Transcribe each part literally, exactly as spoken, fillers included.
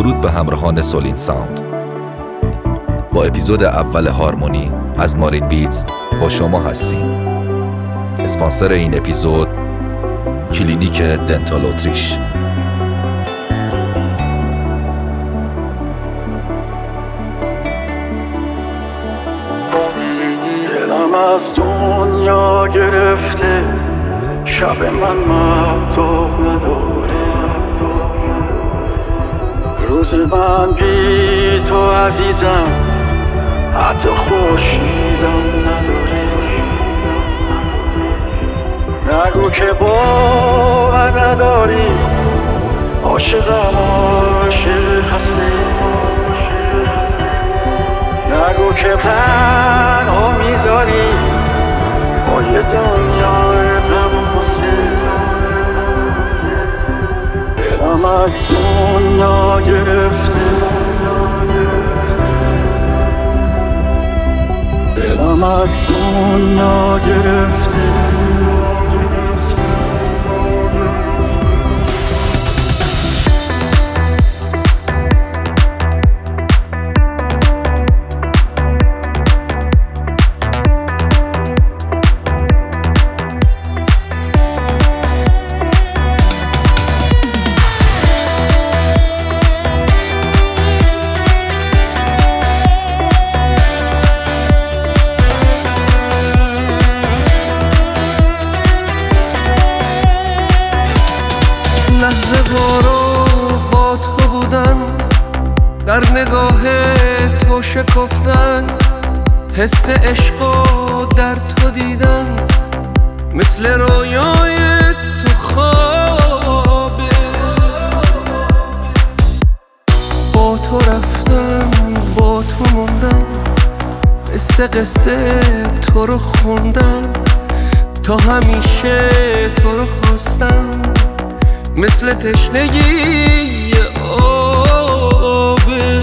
درود به همراهان سولین ساوند. با اپیزود اول هارمونی از مارین بیتز با شما هستیم. اسپانسر این اپیزود کلینیک دنتال اتریش. دلم از دنیا گرفته، شب من مهتاب نداره، روز من بی تو عزیزم حتی خورشیدم نداره. نگو که باور نداری، عاشقم عاشق هستی. نگو که تنها میذاری با یه دنیای غم واسه. دلم از دنیا گرفته، دلم از دنیا گرفته. لحظه وارو با تو بودن، در نگاه تو شکفتن، حس عشقو در تو دیدن، مثل رویای تو خوابه. با تو رفتم با تو موندم، مثل قصه تو رو خوندم، تا همیشه تو رو خواستم، مثل تشنگی آبه.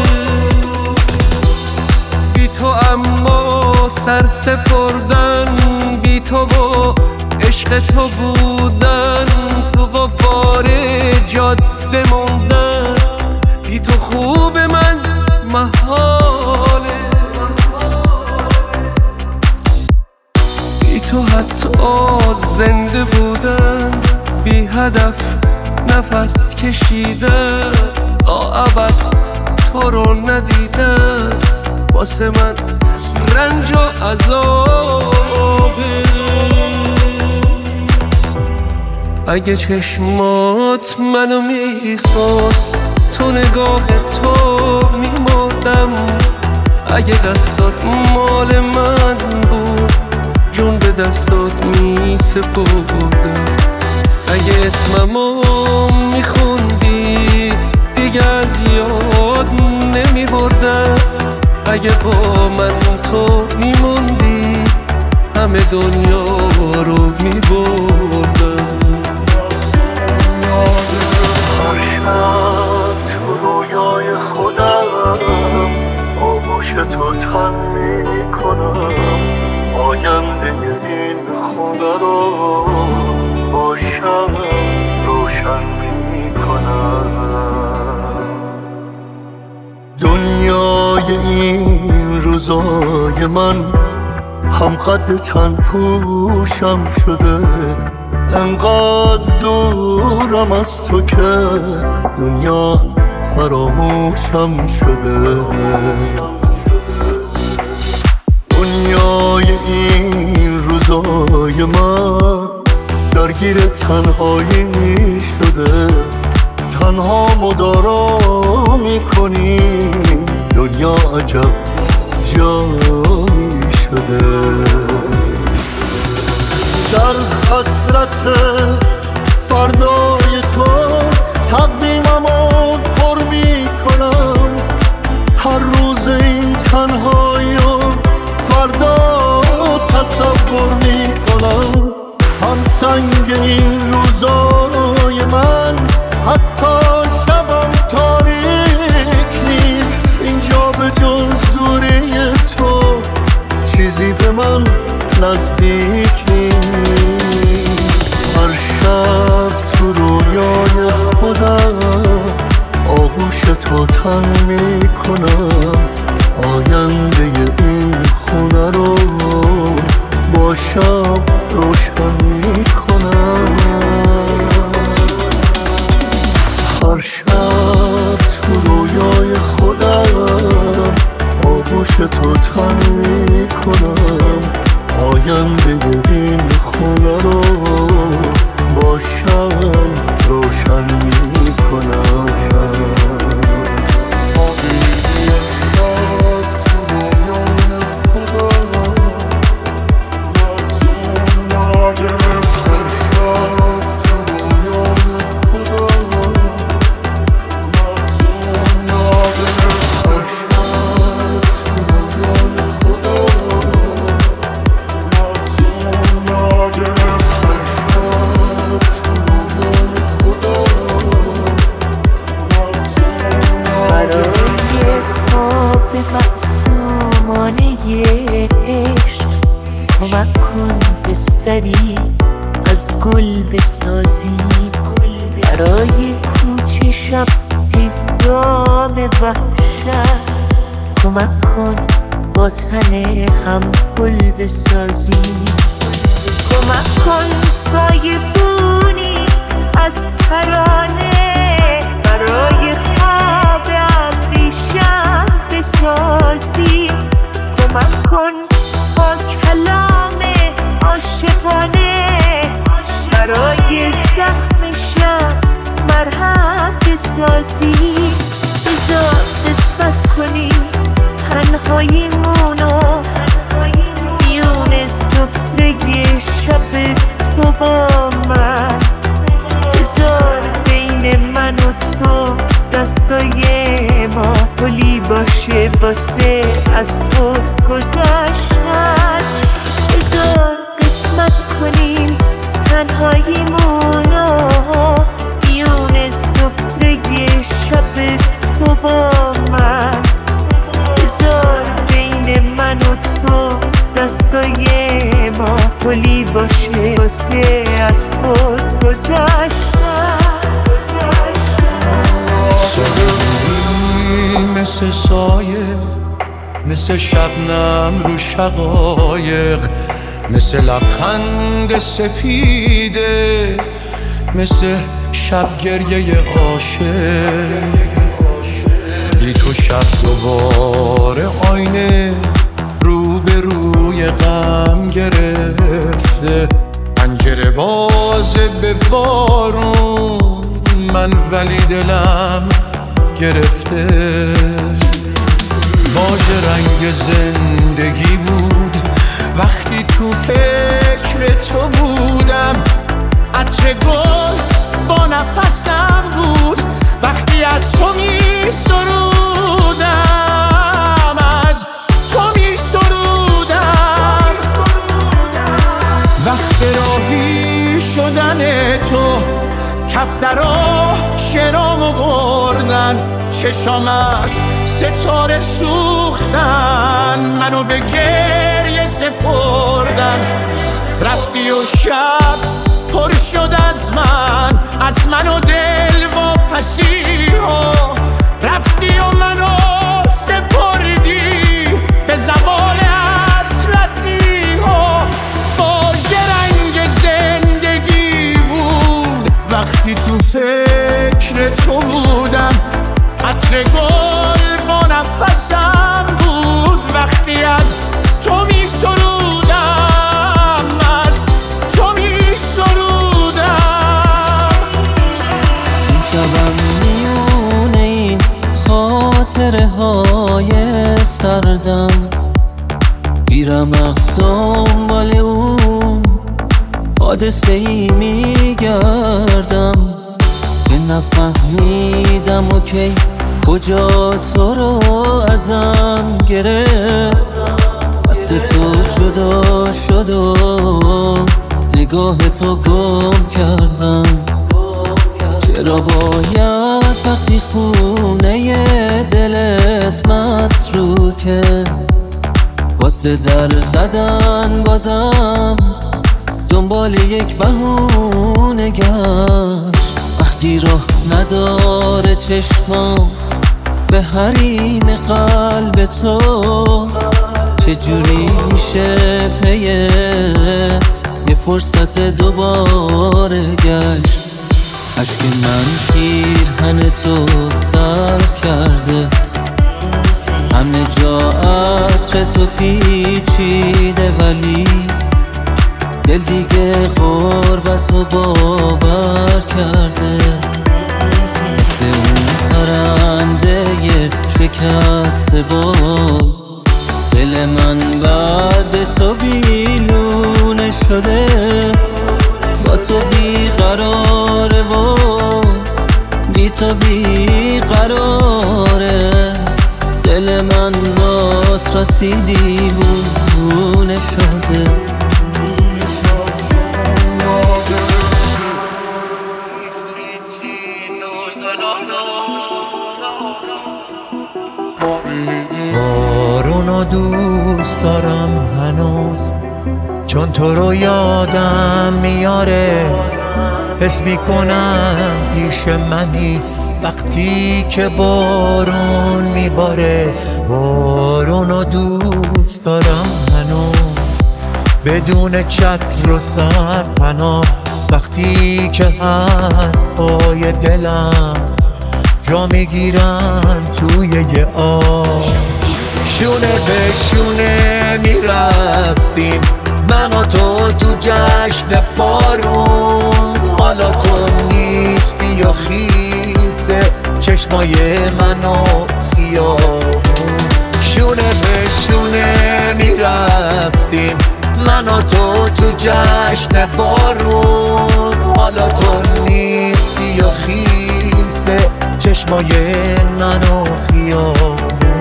بی تو اما سر سپردن، بی تو و عشق تو بودن، تو غبار جاده موندن، بی تو خوب من محاله. بی تو حتی زنده بودن، بی هدف نفس کشیدن، تا ابد تو رو ندیدن، واسه من رنج و عذابه. اگه چشمات منو میخواست، تو نگاه تو میمردم. اگه دستات مال من بود، جون به دستات میسپردم. اگه اسممو میخوندی، دیگه از یاد نمیبردم. اگه با من تو میموندی، همه دنیا رو میبردم. من تو رویای خودم، آغوش تو تن میکنم، آینده این خونه رو باشم روشن میکنم. دنیای این روزای من هم قد تن پوشم شده، انقدر دورم از تو که دنیا فراموشم شده. دنیای این روزای من درگیر تنهایی شده، تنها مدارا میکنی، دنیا عجب جایی شده. در حسرت فردای تو تقویممو پر میکنم، هر روز این تنهایی فردا تصور میکنم. هم سنگ این روزای من، حتی شبم تاریک نیست، اینجا به جز دوری تو چیزی به من نزدیک نیست. هر شب تو رویای خودم آغوش تن میکنم، آینده این خونه رو با شب روشن میکنم. هر شب تو رویای خودم آغوش تو تن میکنم، آینده این خونه رو با شب روشن میکنم. کمک کن بستری از گل بسازی، برای کوچه شب هنگام وحشت. کمک کن با تن هم گل بسازی، کمک کن سایه بونی از ترانه برای خواب ابریشم بسازی. کمک کن با کلام عاشقانه برای زخم شب مرهم بسازی. بذار قسمت کنیم تنهاییمونو میون سفره شب تو با من. بذار بین من و تو دستای ما پلی باشه واسه از خود گذشتن. بذار قسمت کنیم تنهاییمونو میون سفره شب تو با من. بذار بین من و تو دستای ما پلی باشه واسه از خود گذشتن. مثل سایه، مثل شبنم رو شقایق، مثل لبخند سپیده، مثل شب گریه عاشق. بی تو شب دوباره آینه رو به روی غم گرفته، پنجره بازه به بارون من ولی دلم گرفته. واژه رنگ زندگی بود وقتی تو فکر تو بودم، عطر گل با نفسم بود وقتی از تو می سرودم، از تو می سرودم. وقت راهی شدن تو کف درا شرامو بردن، چشام از ستاره سوختن، منو به گریه سپردن. رفتی و شب پر شد از من، از من و دل و پسی ها. رفتی و منو سپردی به زبان اطلسی ها. واژه رنگ زندگی بود وقتی تو فکر تو بودم، عطر گل با نفسم بود وقتی از تو می سرودم، از تو می سرودم. شبم میونه این خاطره های سردم، میرم دنبال اون حادثه ای میگردم که نفهمیدم و کی کجا تو رو ازم گرفت. دست تو جدا شد و نگاه تو گم کردم. چرا باید وقتی خونه دلت متروکه واسه در زدن بازم دنبال یک بهونه گشت؟ وقتی راه نداره چشمام به حریم قلب تو چجوری میشه پیه یه فرصت دوباره گشت. عشق من پیرهن تو تلخ کرده، همه جا عطر تو پیچیده، ولی دل دیگه غربت و باور کرده. مثل اون پرنده شکسته بود دل من بعد تو بیلونه شده، با تو بیقراره و بی تو بیقراره. دل من راست راستی دیوونه شده. بارونو دوست دارم هنوز، چون تو رو یادم میاره. حس میکنم پیش منی وقتی که بارون میباره. بارونو دوست دارم هنوز، بدون چتر و سرپناه، وقتی که حرفای دلم جا میگیرن توی یه آب. شونه به شونه میرفتیم من و تو تو جشن بارون، حالا تو نیستی و خیسه چشمای من و خیابون. شونه به شونه میرفتیم من و تو تو جشن بارون، حالا تو نیستی و خیسه چشمای من و خیابون.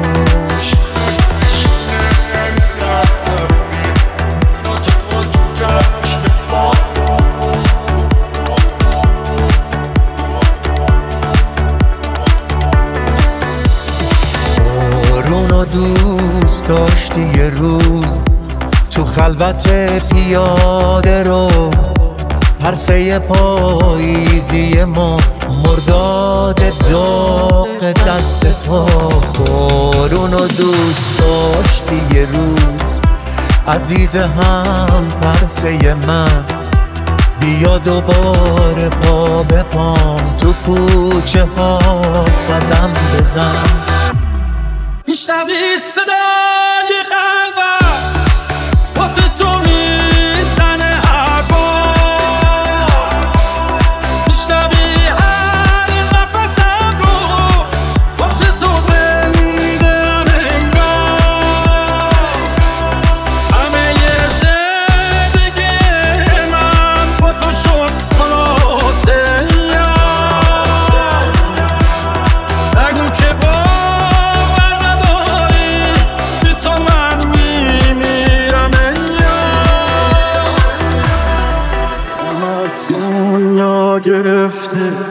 بارونو دوست داشتی یه روز تو خلوت پیاده رو، پرسه پاییزی ما مرداد داغ دست تو. بارونو دوست داشتی یه روز عزیز هم پرسه من، بیا دوباره پا به پام تو کوچه ها قدم بزن. میشنوی صدای قلبم واسه تو میزنه هر بار، میشنوی هر نفسم رو واسه تو زنده ام انگار. همه زندگی من با تو شد خلاصه، نگو که باور نداری بی تو من میمیرم از دنیا گرفته